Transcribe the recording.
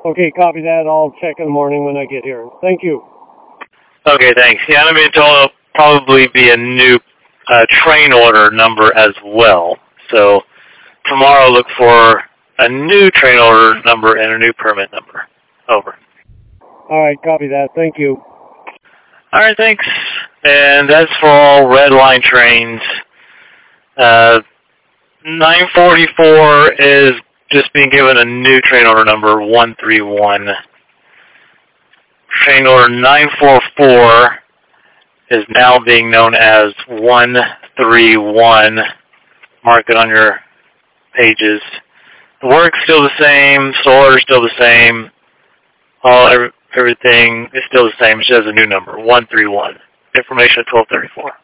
Okay, copy that. I'll check in the morning when I get here. Thank you. Okay, thanks. Yeah, I'm going to probably be a new train order number as well. So tomorrow look for a new train order number and a new permit number. Over. All right, copy that. Thank you. All right, thanks. And that's for all red line trains. 944 is just being given a new train order number, 131. Train order 944 is now being known as 131. Mark it on your pages. The work's still the same. Solar's still the same. Everything is still the same. It just has a new number, 131. Information at 1234.